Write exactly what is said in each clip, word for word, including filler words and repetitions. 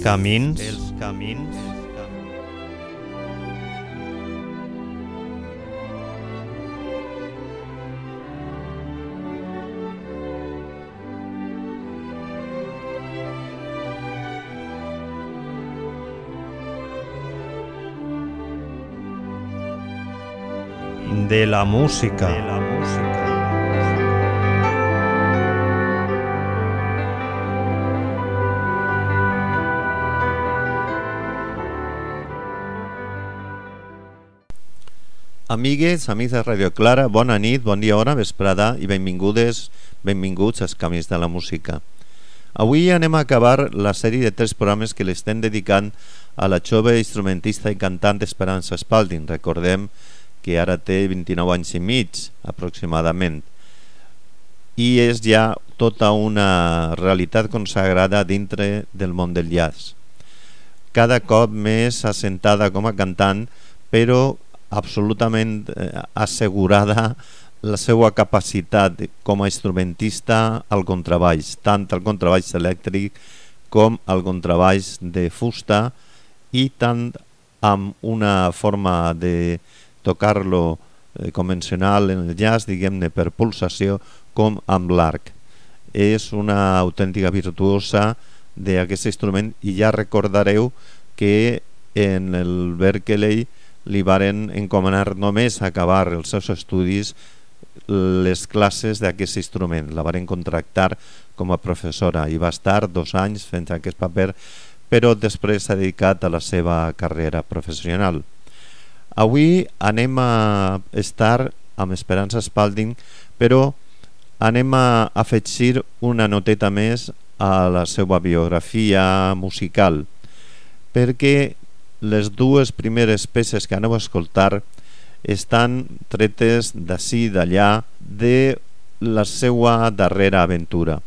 camins, els camins. De la música. De la música. Amigues, amics de Radio Clara, bona nit, bon dia, hora, vesprada i benvingudes, benvinguts als Camins de la Música. Avui anem a acabar la sèrie de tres programes que l'estem dedicant a la jove instrumentista i cantant Esperança Spalding. Recordem que ara té vint-i-nou anys i mig, aproximadament, i és ja tota una realitat consagrada dintre del món del jazz. Cada cop més assentada com a cantant, però absolutament assegurada la seva capacitat com a instrumentista al contrabaix, tant al contrabaix elèctric com al contrabaix de fusta, i tant amb una forma de tocar-lo eh, convencional en el jazz, diguem-ne per pulsació, com amb l'arc. És una autèntica virtuosa d'aquest instrument, i ja recordareu que en el Berklee li varen encomanar només acabar els seus estudis les classes d'aquest instrument. La varen contractar com a professora i va estar dos anys fent aquest paper, però després s'ha dedicat a la seva carrera professional. Avui anem a estar amb Esperança Spalding, però anem a afegir una noteta més a la seva biografia musical, perquè les dues primeres peces que aneu a escoltar estan tretes d'ací i d'allà de la seva darrera aventura.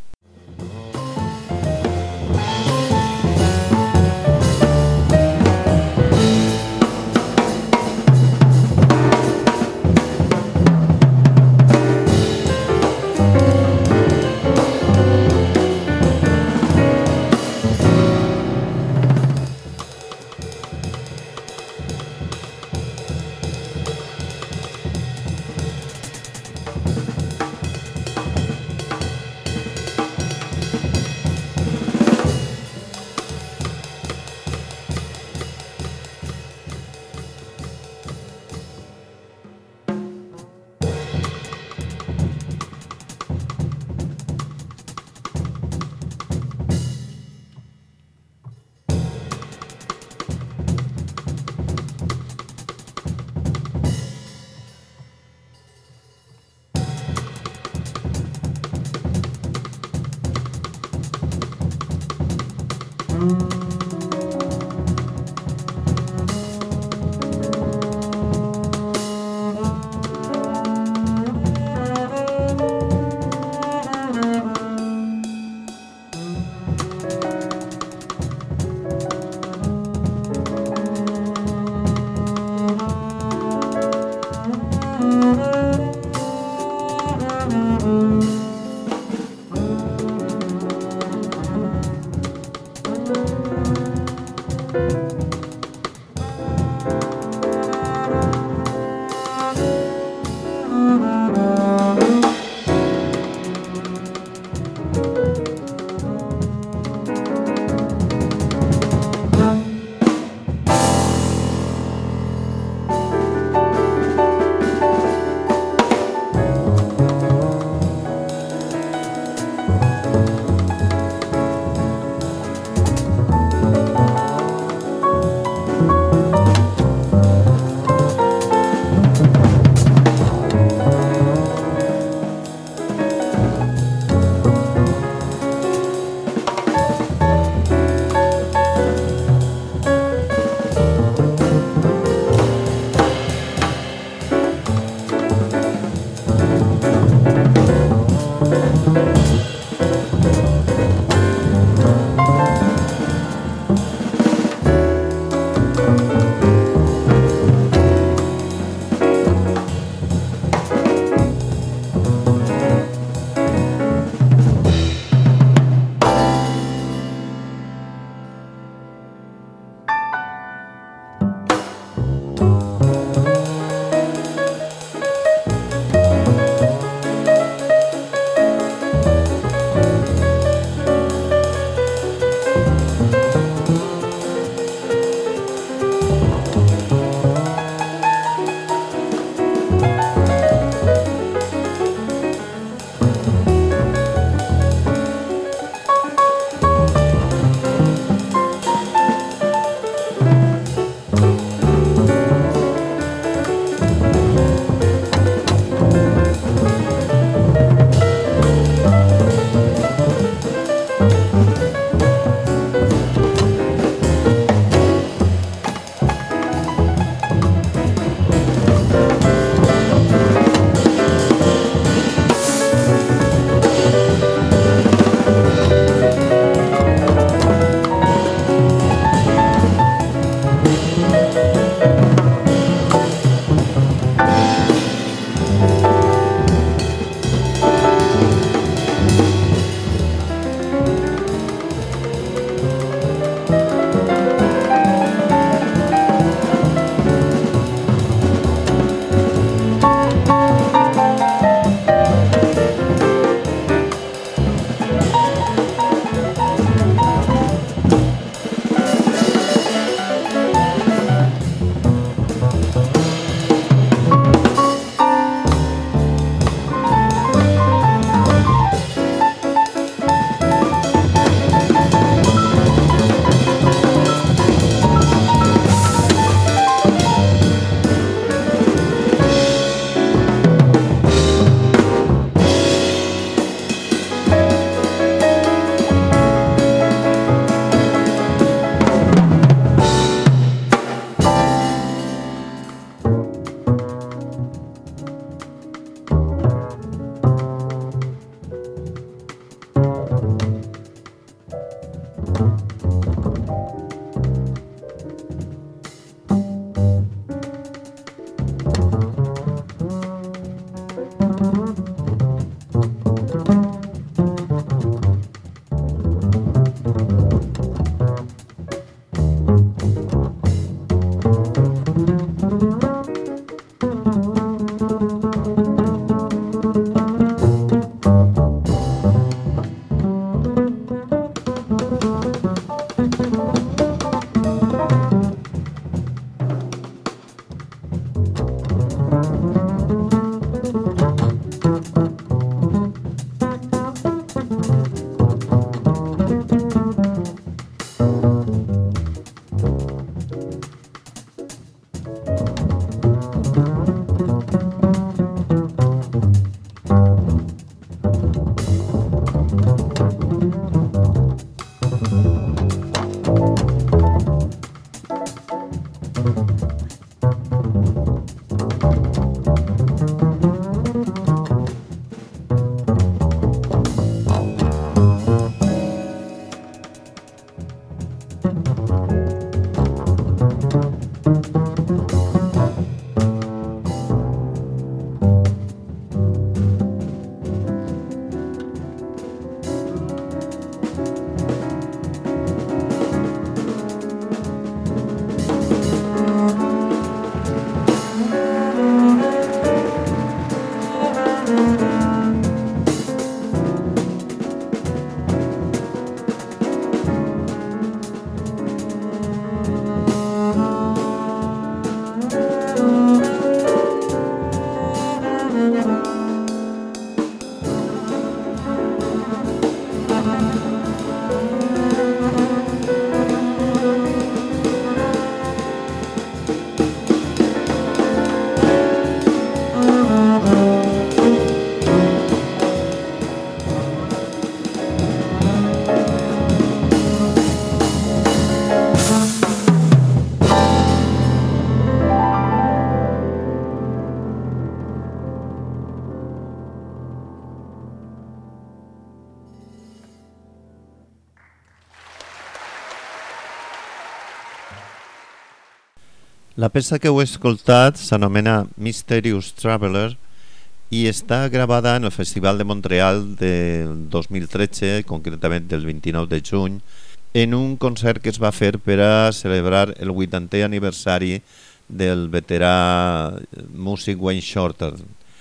La peça que heu escoltat s'anomena Mysterious Traveler i està gravada en el Festival de Montreal del dos mil tretze, concretament del vint-i-nou de juny, en un concert que es va fer per a celebrar el vuitantè aniversari del veterà músic Wayne Shorter.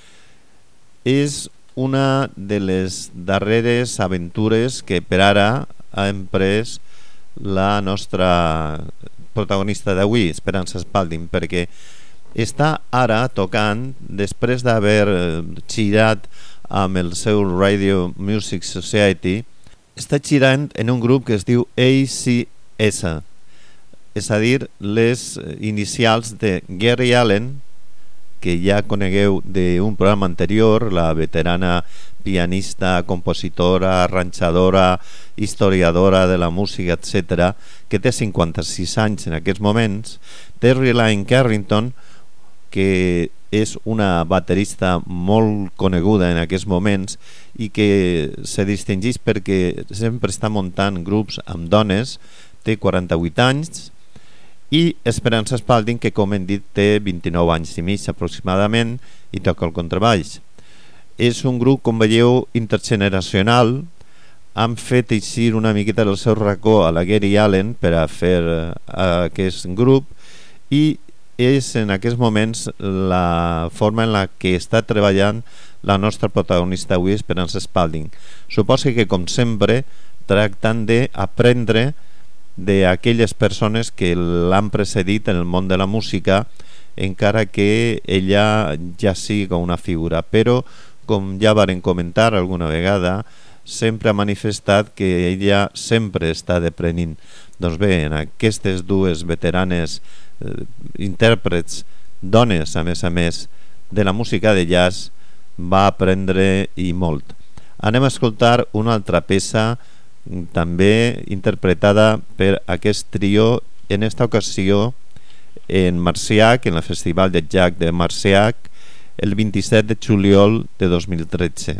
És una de les darreres aventures que per ara ha emprès la nostra protagonista d'avui, Esperança Spalding, perquè està ara tocant, després d'haver girat amb el seu Radio Music Society, està girant en un grup que es diu A C S, és a dir, les inicials de Gary Allen, que ja conegueu d'un programa anterior, la veterana pianista, compositora, arranjadora, historiadora de la música, etcètera, que té cinquanta-sis anys en aquests moments, Terry Lyne Carrington, que és una baterista molt coneguda en aquests moments i que se distingeix perquè sempre està muntant grups amb dones, té quaranta-vuit anys, i Esperança Spalding, que com hem dit té vint-i-nou anys i mig aproximadament i toca el contrabaix. És un grup, com veieu, intergeneracional. Han fet eixir una miqueta del seu racó a la Gary Allen per a fer uh, aquest grup i és en aquests moments la forma en la que està treballant la nostra protagonista avui, Esperança Spalding. Suposo que, com sempre, tractant d'aprendre d'aquelles persones que l'han precedit en el món de la música, encara que ella ja siga una figura, però com ja varen comentar alguna vegada, sempre ha manifestat que ella sempre està deprenent. Doncs bé, en aquestes dues veteranes eh, intèrprets, dones a més a més, de la música de jazz, va aprendre i molt. Anem a escoltar una altra peça també interpretada per aquest trio, en esta ocasió en Marciac, en el Festival de Jazz de Marciac, el vint-i-set de juliol de dos mil tretze.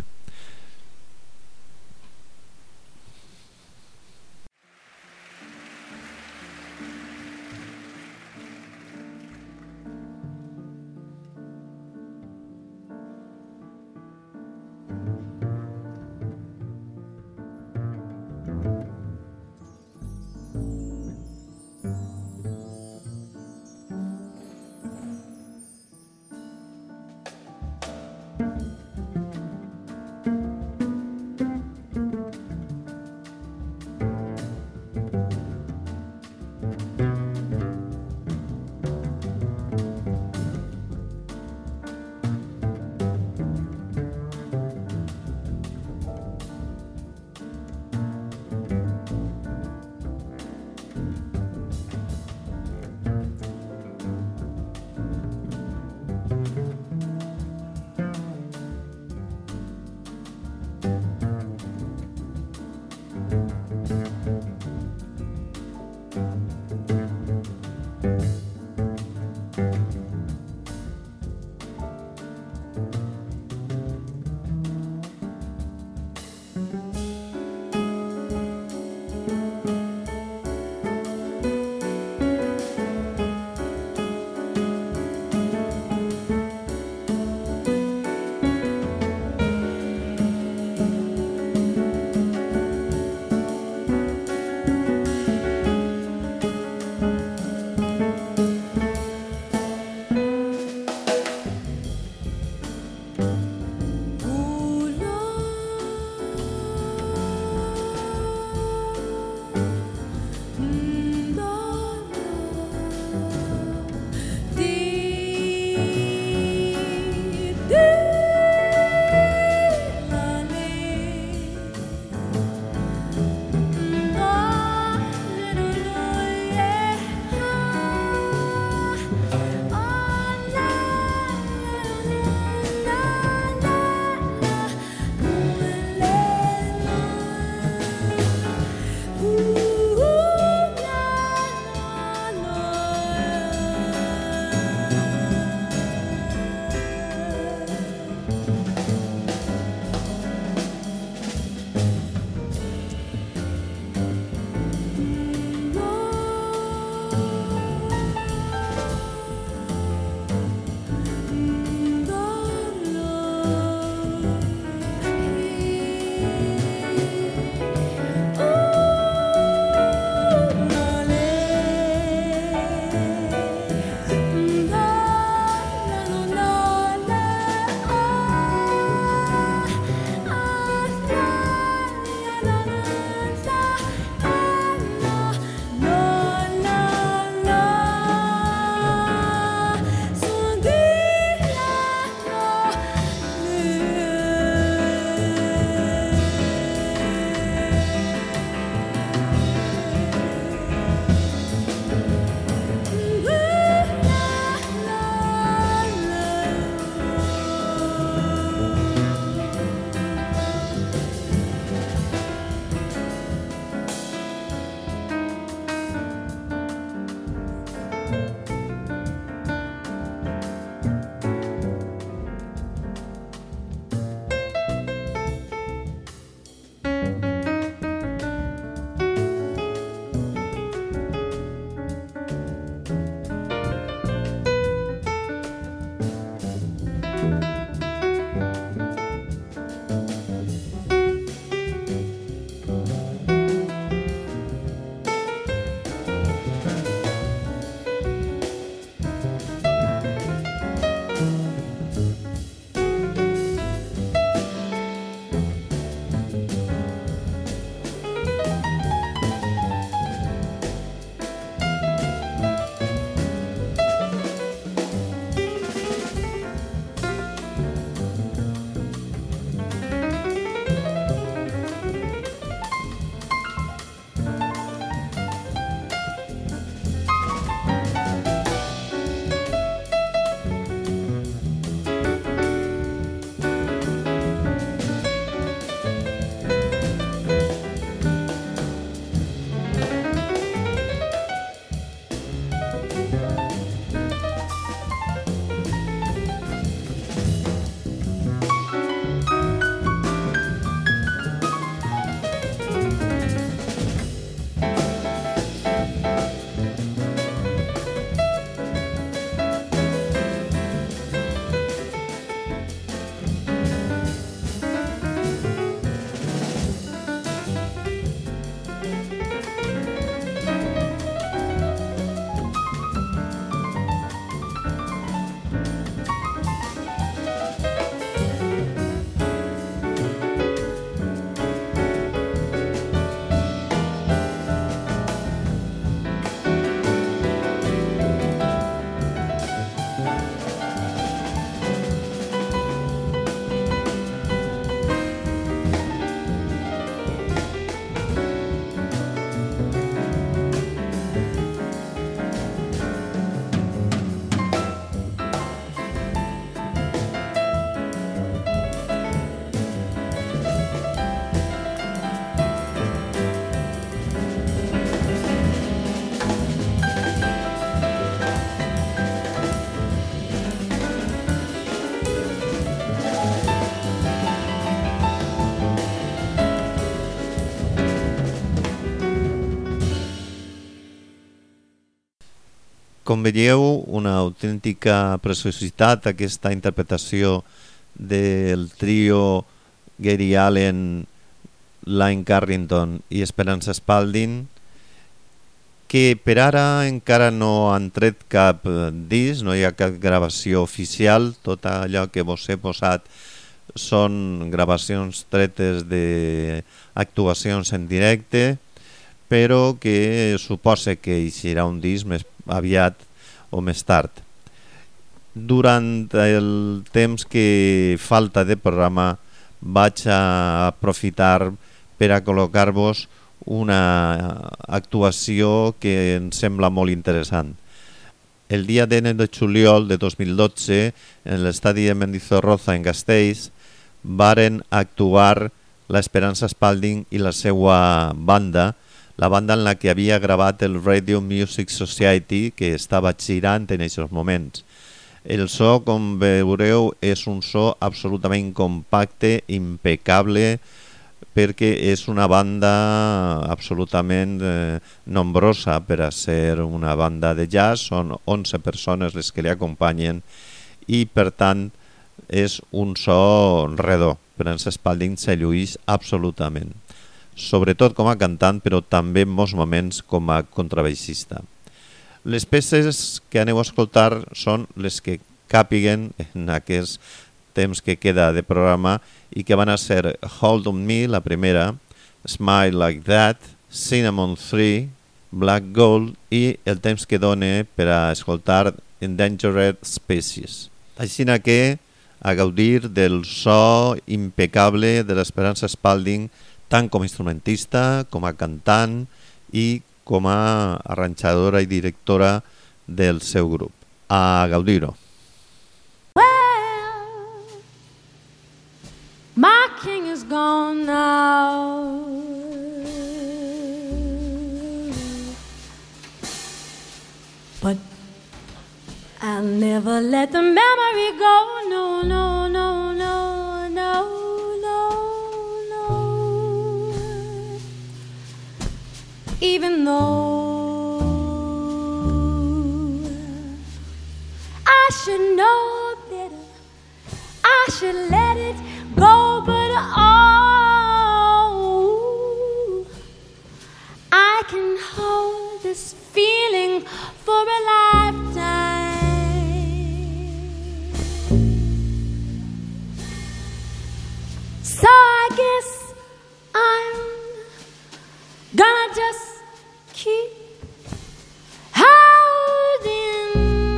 Com veieu, una autèntica preciositat aquesta interpretació del trio Gary Allen, Lynn Carrington i Esperanza Spalding, que per ara encara no han tret cap disc, no hi ha cap gravació oficial, tot allò que vos he posat són gravacions tretes d'actuacions en directe, però que suposa que hi serà un disc més aviat o més tard. Durant el temps que falta de programa vaig a aprofitar per a col·locar-vos una actuació que em sembla molt interessant. El dia dinou de juliol de dos mil dotze, en l'estadi de Mendizorroza, en Gasteiz, varen actuar l'Esperanza Spalding i la seva banda, la banda en la que havia gravat el Radio Music Society, que estava girant en aquests moments. El so, com veureu, és un so absolutament compacte, impecable, perquè és una banda absolutament eh, nombrosa per a ser una banda de jazz, són onze persones les que li acompanyen i per tant és un so redó. Esperanza Spalding se lluís absolutament, sobretot com a cantant, però també en molts moments com a contrabaixista. Les peces que aneu a escoltar són les que càpiguen en aquest temps que queda de programa i que van a ser Hold on Me, la primera, Smile Like That, Cinnamon three, Black Gold i el temps que done per a escoltar Endangered Species. Així que a gaudir del so impecable de l'Esperanza Spalding, tant com a instrumentista, com a cantant i com a arranjadora i directora del seu grup. A gaudir-ho. My king is gone now, but I'll never let the memory go. No, no, no, no, no, no, no. Even though I should know better, I should let it go, but oh, I can hold this feeling for a lifetime. So I guess I'm gonna just keep holding.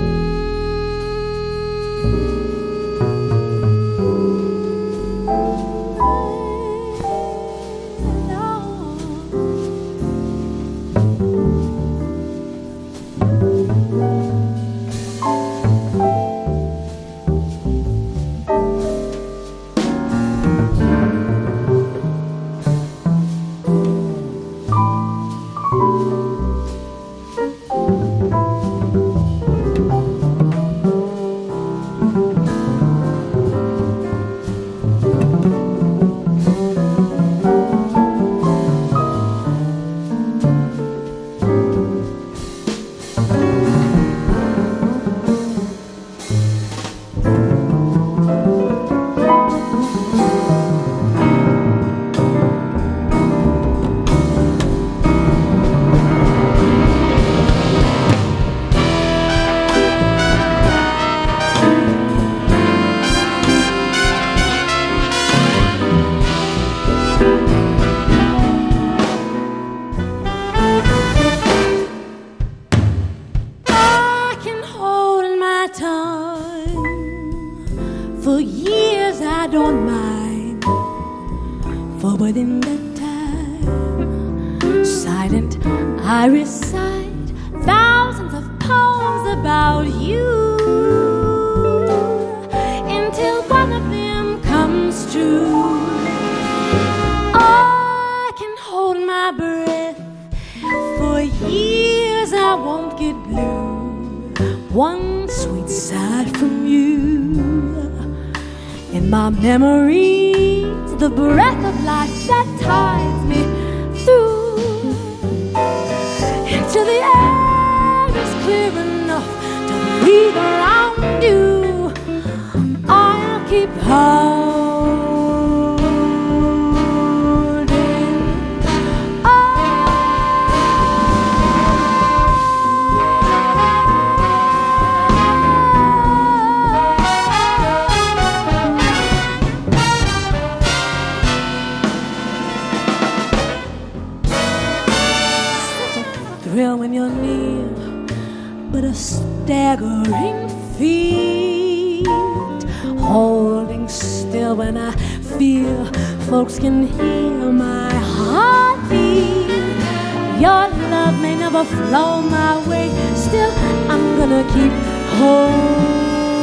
Memories, the breath of life that ties me through. Until the air is clear enough heat around you. I'll keep holding thrill when you're near, but a staggering feat. Holding still when I feel folks can hear my heartbeat. Your love may never flow my way, still I'm gonna keep holding.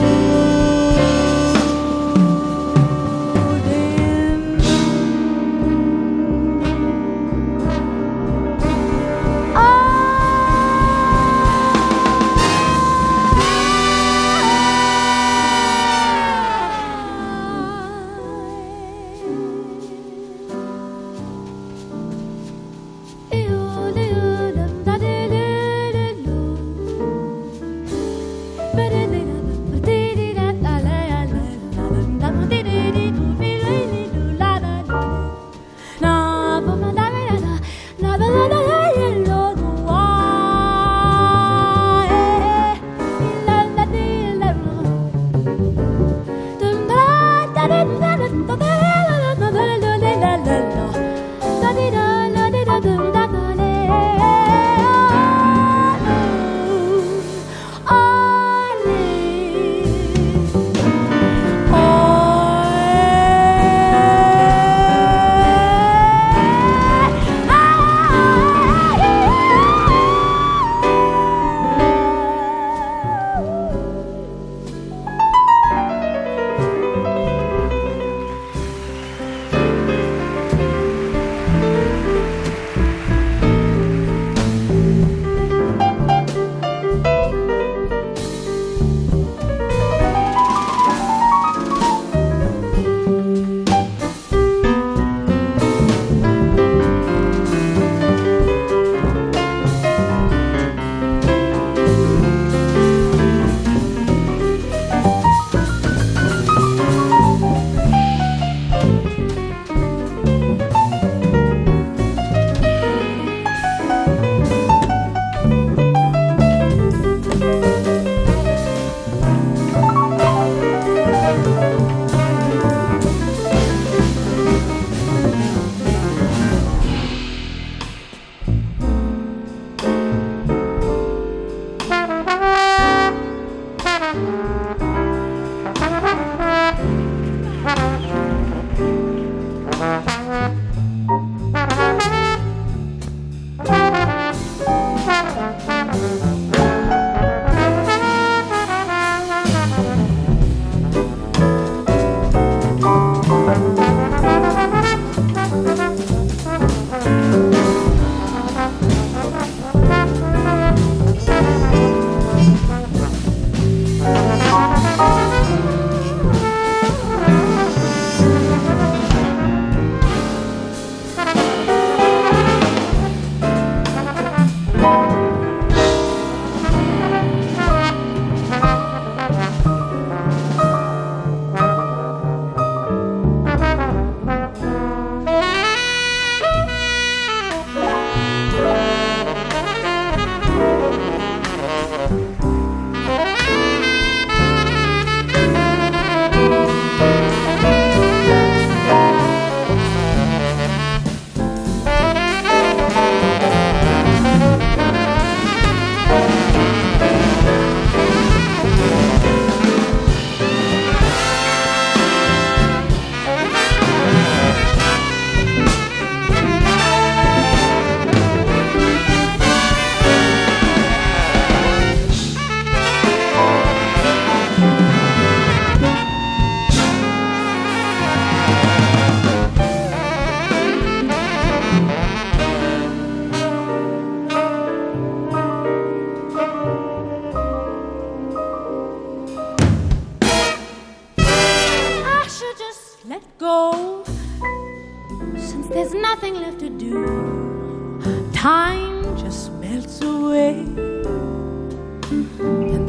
There's nothing left to do. Time just melts away, and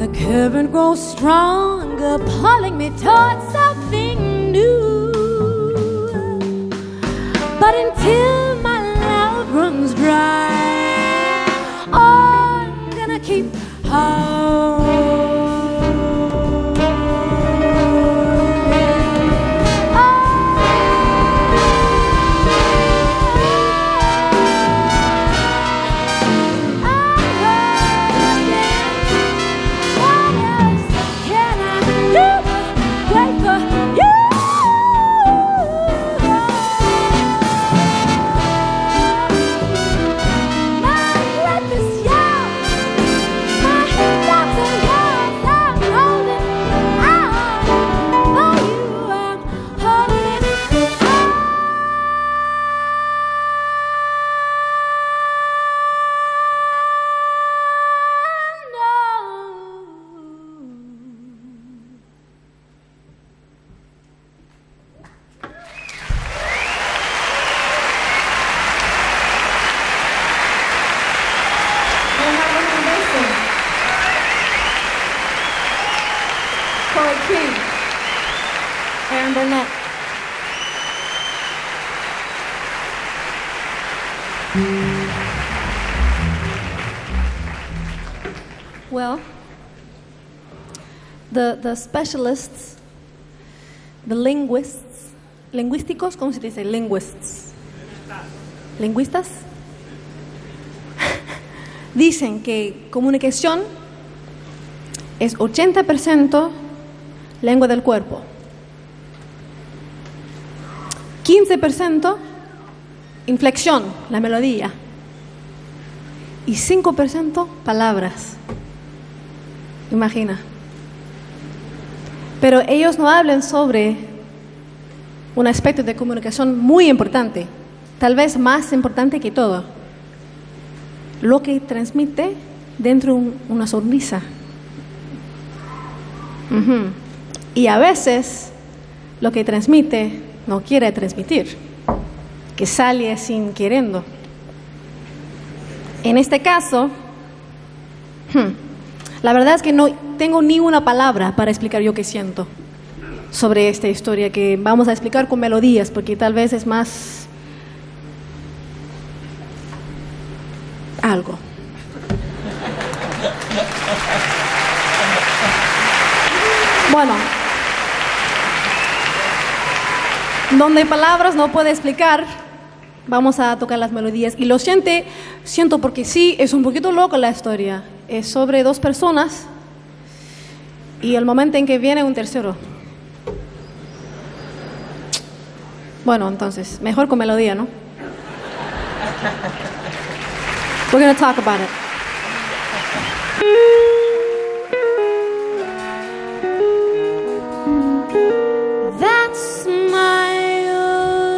The current grows stronger, pulling me towards something new. But until my love runs dry, I'm gonna keep holding. Aaron Burnett. Well, the, the specialists, the linguists, lingüísticos, ¿cómo se dice? Linguists. ¿Lingüistas? Dicen que comunicación es ochenta por ciento lengua del cuerpo, quince por ciento inflexión, la melodía, y cinco por ciento palabras. Imagina. Pero ellos no hablan sobre un aspecto de comunicación muy importante, tal vez más importante que todo: lo que transmite dentro de una sonrisa. Uh-huh. Y a veces lo que transmite no quiere transmitir, que sale sin queriendo. En este caso, hmm, la verdad es que no tengo ni una palabra para explicar yo qué siento sobre esta historia, que vamos a explicar con melodías, porque tal vez es más algo. Bueno, donde palabras no puede explicar, vamos a tocar las melodías. Y lo siento, siento porque sí, es un poquito loca la historia. Es sobre dos personas y el momento en que viene un tercero. Bueno, entonces, mejor con melodía, ¿no? We're going to talk about it. That smile,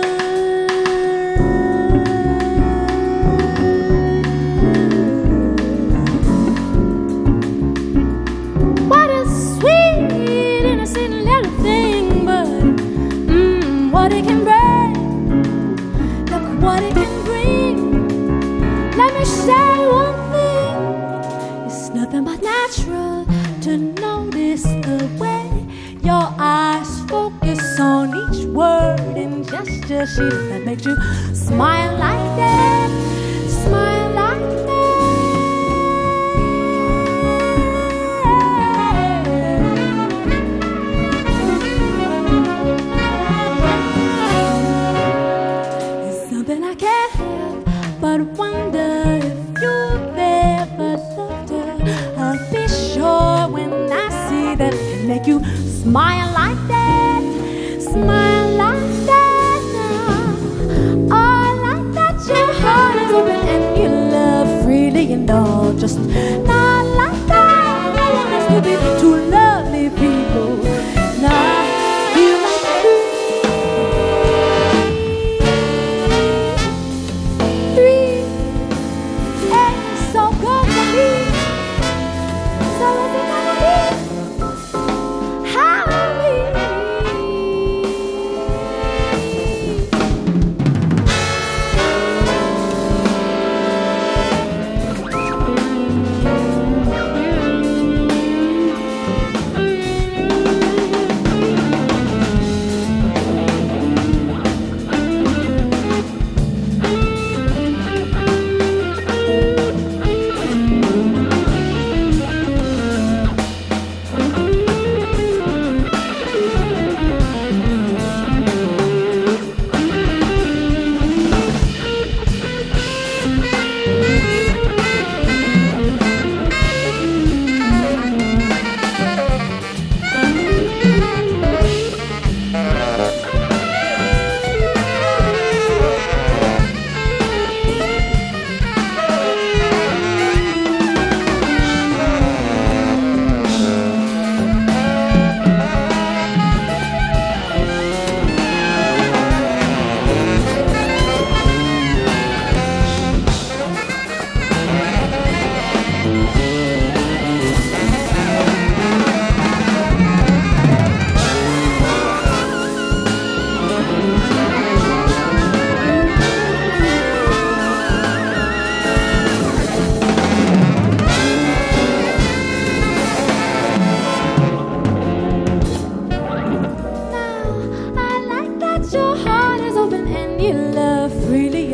what a sweet, innocent little thing, but mm, what it can bring, look what it can bring. Let me say one thing, it's nothing but natural to notice the way your eyes focus on each word and gesture she that makes you smile like that, smile like that. It's something I can't help but wonder if you've ever loved her. I'll be sure when I see that it can make you smile like that, smile like that now. Oh, like that your heart is open and you love free.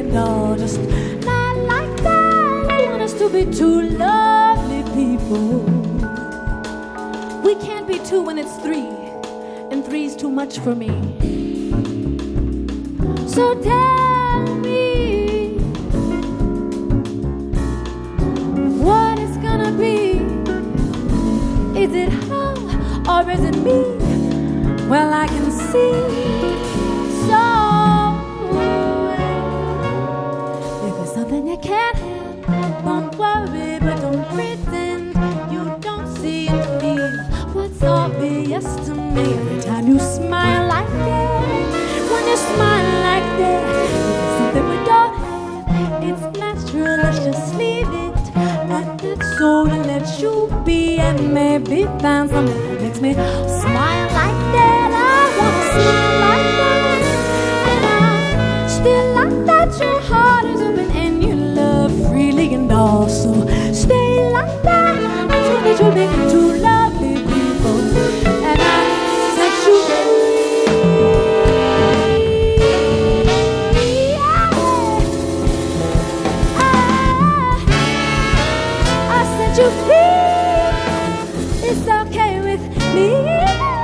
and all, just not like that. I want us to be two lovely people. We can't be two when it's three, and three's too much for me. So tell me what it's gonna be. Is it her or is it me? Well, I can see so well. If it's something you can't have, don't worry, but don't pretend you don't see and feel what's obvious to me. Every time you smile like that, when you smile like that, it's something we don't have. It's natural, let's just leave it at that soul and let you be, and maybe find something that makes me smile like that. I wanna smile like that, and I still like that your heart is open and you love freely, and also stay like that until that you're making two lovely people, and I set you free. Yeah. I, I set you free. It's okay with me.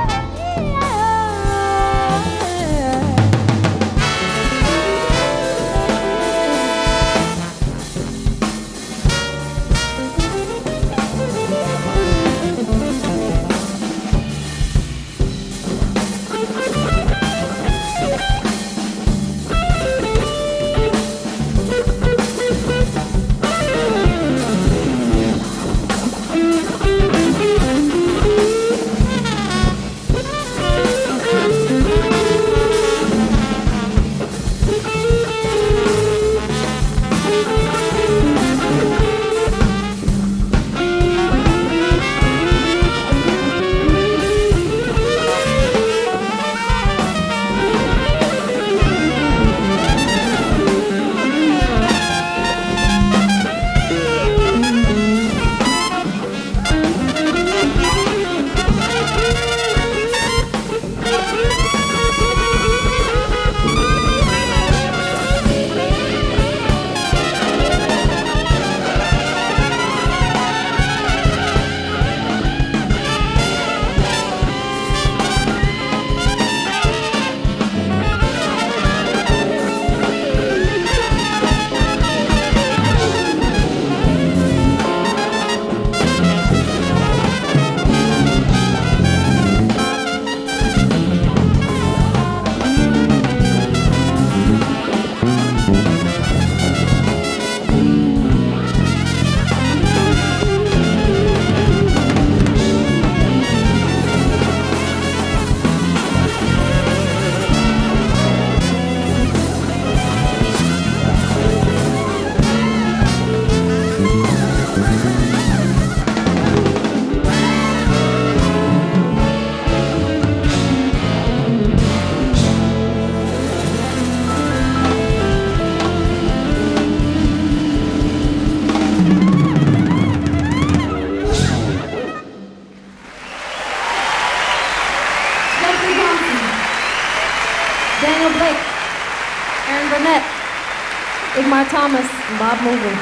Daniel Blake, Aaron Burnett, Igmar Thomas, and Bob Mould.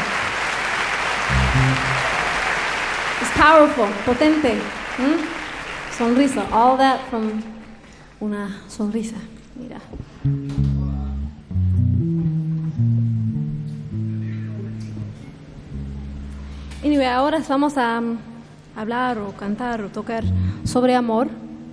It's powerful, potente. ¿Mm? Sonrisa, all that from una sonrisa. Mira. Anyway, ahora vamos a um, hablar o cantar o tocar sobre amor,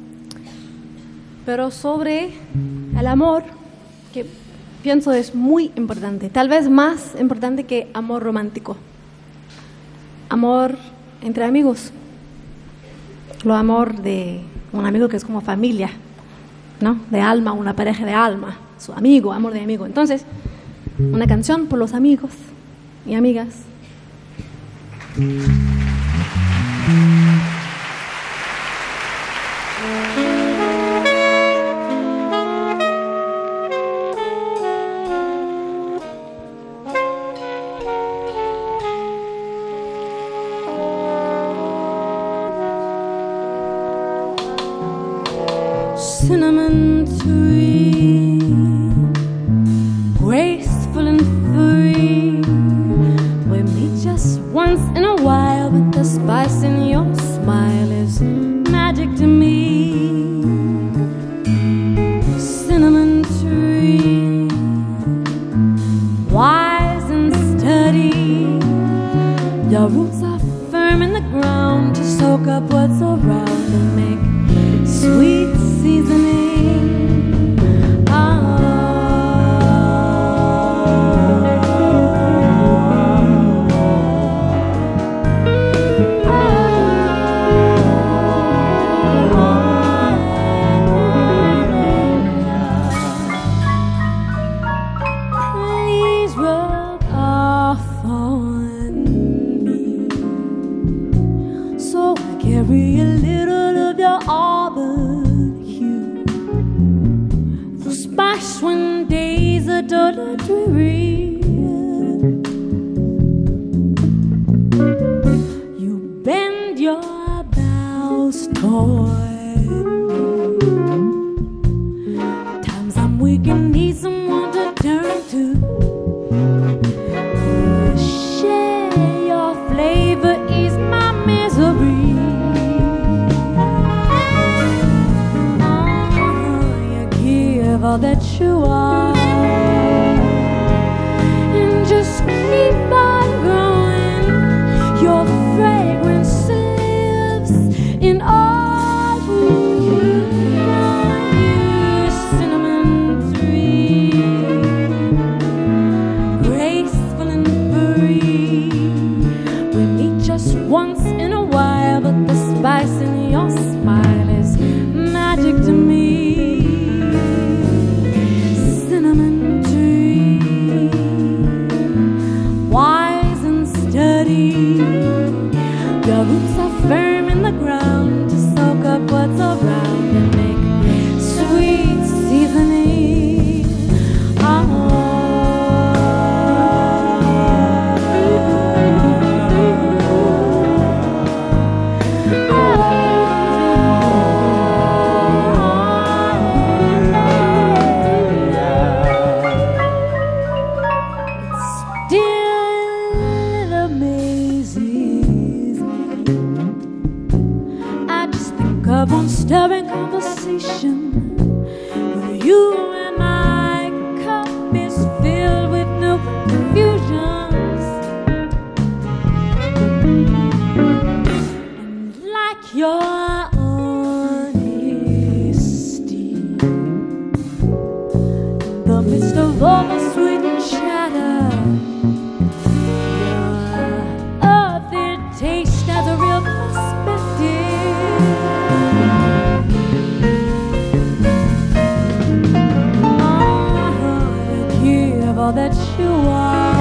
pero sobre el amor que pienso es muy importante, tal vez más importante que amor romántico. Amor entre amigos, lo amor de un amigo que es como familia, ¿no? De alma, una pareja de alma, su amigo, amor de amigo. Entonces, una canción por los amigos y amigas. Cinnamon tree, graceful and roots are firm in the ground to soak up what's around and make sweet seasoning. Carry a little of your auburn hue, the spice when days are dull and dreary. You bend your bows toward me. Times I'm weak and need someone to turn to. Share your flavor, ease my misery. All that you are, and just keep on growing. Your fragrance lives in all you, cinnamon tree, graceful and free. We meet just once in a while, but the spice in your smile is magic to me. Your roots are firm in the ground to soak up what's around and make sweet seasoning. Oh. One stirring conversation with you and my cup is filled with no confusions, and like your honesty, in the midst of all the sweet and chatter, your earthy taste has a real perspective. All that you are,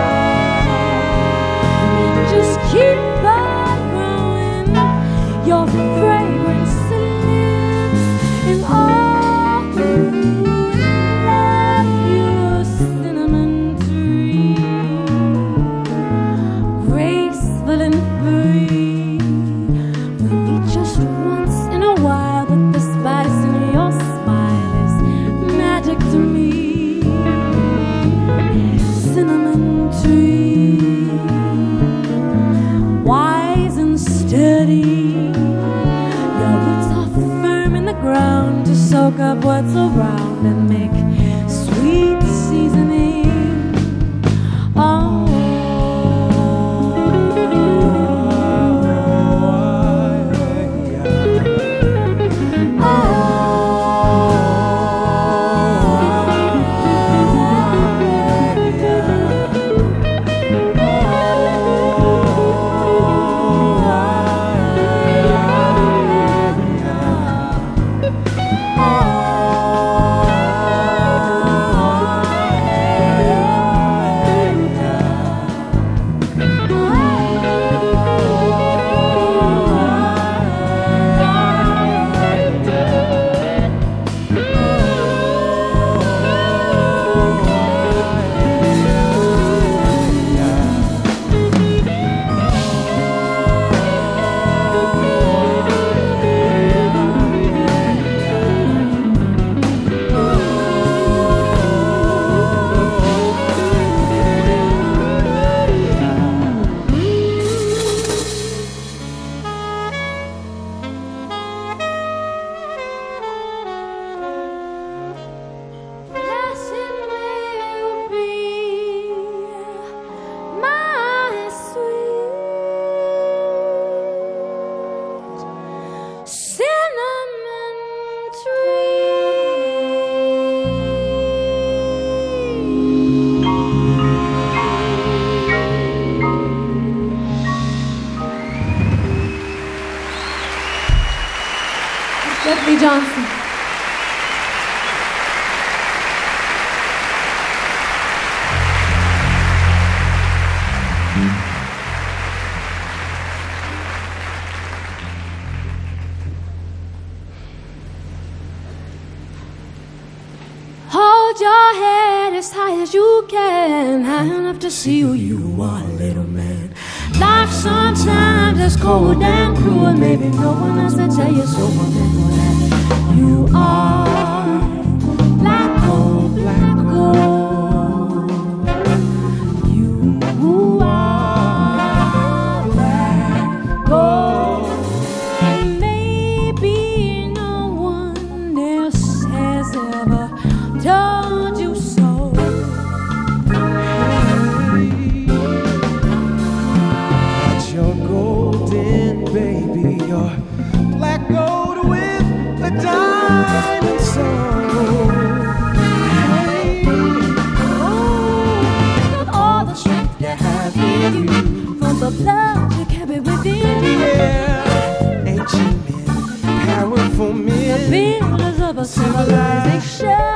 and just keep on growing. Your fragrance lives in all who love you, cinnamon tree, graceful and free. We'll meet just once in a while, but the spice in your smile is magic to me. Cinnamon Johnson. Hold your head as high as you can, high enough to see who you are, little man. Life sometimes is cold and cruel, maybe no one else will tell you so. Remember that you are black gold, black gold. You are black gold. And maybe no one else has ever told you so. But you're golden, baby. You're black gold with a diamond soul. Hey, Think of all the strength you have in you, from the blood you carry within you. yeah, ancient men, powerful men. Builders of a civilization.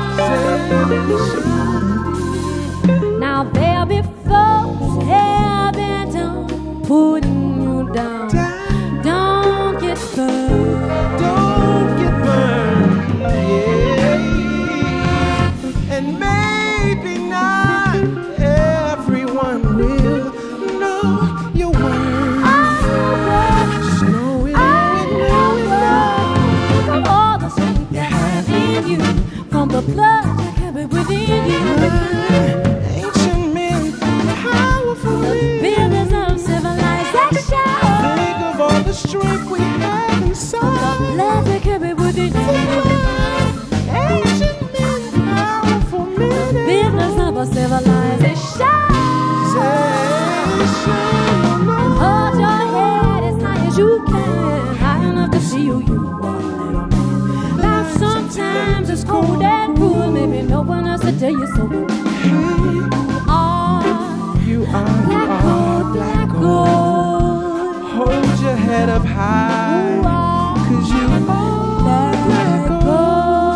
Now there be folks have been done putting you down. Don't get burned. Don't get burned, yeah. And maybe not everyone will know your word. Just know it, know it, know Think of all the strength you have in you, from the blood you carry within you. it. Ancient men, powerful men. Builders of civilization. Think of all the strength we have inside. Blood you carry within you. Ancient men, powerful men. Builders of a civilization. Hold your head as high as you can, high enough to see who you are, little man. Life sometimes is cold and cruel, maybe no one else will tell you so. You are You are, you black are gold, black black gold. gold. Hold your head up high, You are 'cause you are black black gold. gold.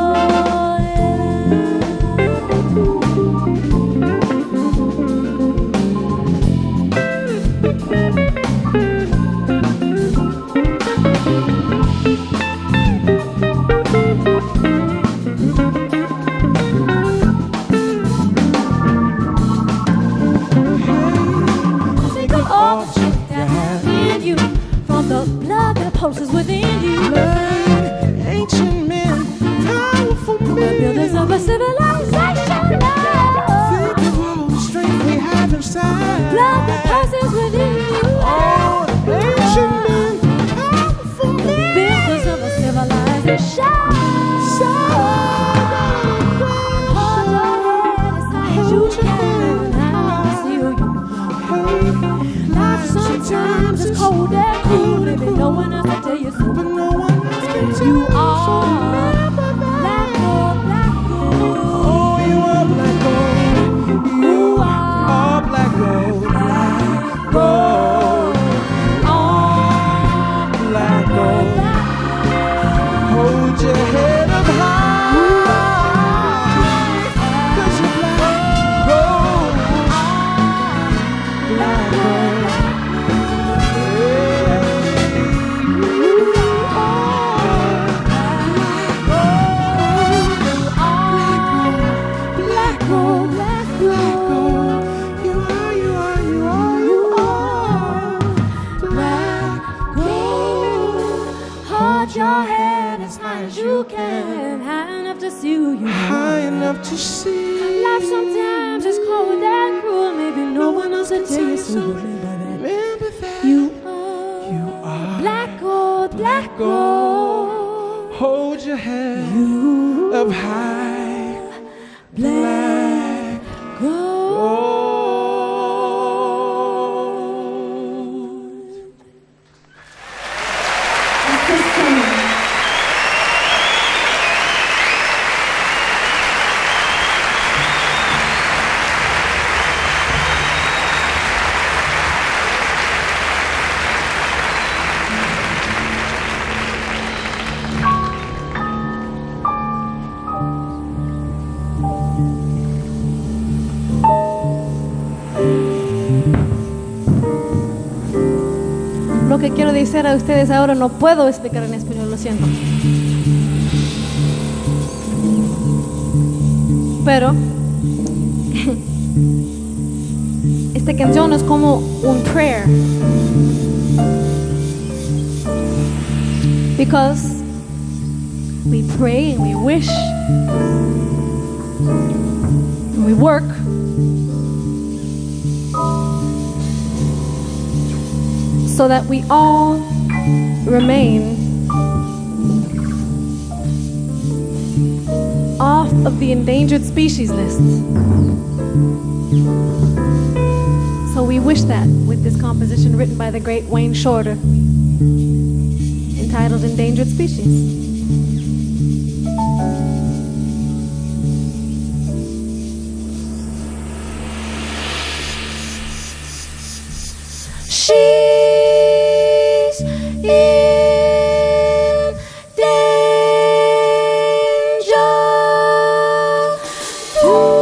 Think of all the strength that have in you, from the blood that pulses within you. Learn, ancient men, powerful The men. builders of a civilization. Think of all the strength we have inside. Blood that pulses within you. Oh, ancient men, powerful men. Builders of a civilization. Hold your head as high as you can, high to see who you are. Life sometimes is cold and cruel, maybe no one else will tell you so. But no one else can tell You us. are black gold, black gold. Oh, you are black gold. You are black gold. Black gold. Oh, Black gold. Hold your head up high. 'Cause you're black gold. Black gold. Yeah. You are black gold. black gold. You are, you are, you are, you are black Gold. Hold your head as high as you can, high enough to see who you are. high enough to see. Life sometimes is cold and cruel, maybe no one else will tell you so. Remember that Remember that you are you are black gold, black gold. Hold your head up high. Black gold. lo que quiero decir a ustedes ahora no puedo explicar en español, lo siento. Pero esta canción es como un prayer. Because we pray and we wish and we work so that we all remain off of the endangered species list. So we wish that with this composition written by the great Wayne Shorter, entitled Endangered Species. She's in danger too.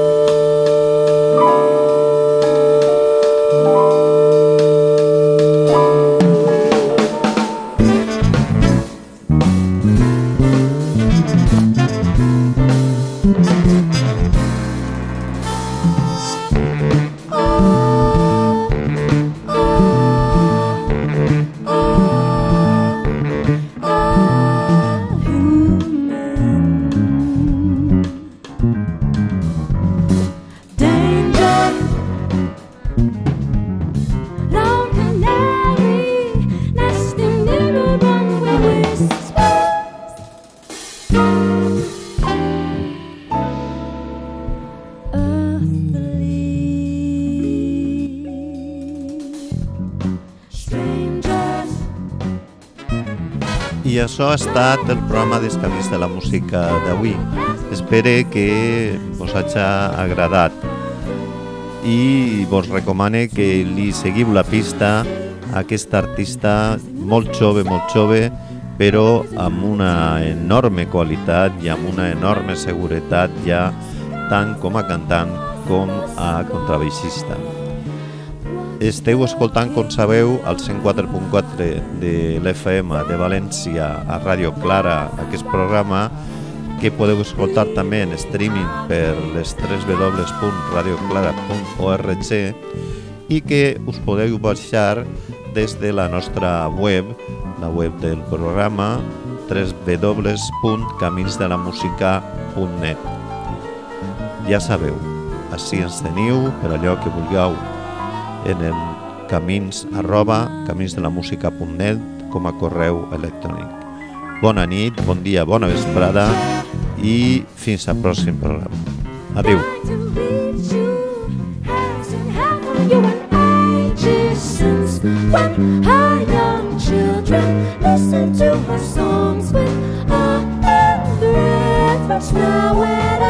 I això ha estat el programa d'Escamins de la Música d'avui. Espero que vos hagi agradat i vos recomane que li seguiu la pista a aquest artista molt jove, molt jove, però amb una enorme qualitat i amb una enorme seguretat ja tant com a cantant com a contrabaixista. Esteu escoltant, com sabeu, al cent quatre punt quatre de l'F M de València a Ràdio Clara, aquest programa que podeu escoltar també en streaming per les w w w punt radio clara punt org i que us podeu baixar des de la nostra web, la web del programa, w w w punt camins de la música punt net. Ja sabeu, així ens teniu per allò que vulgueu en el camins arroba caminsdelamusica punt net com a correu electrònic. Bona nit, bon dia, bona vesprada i fins al pròxim programa. Adéu. When our young children listen to her songs with a breath, now when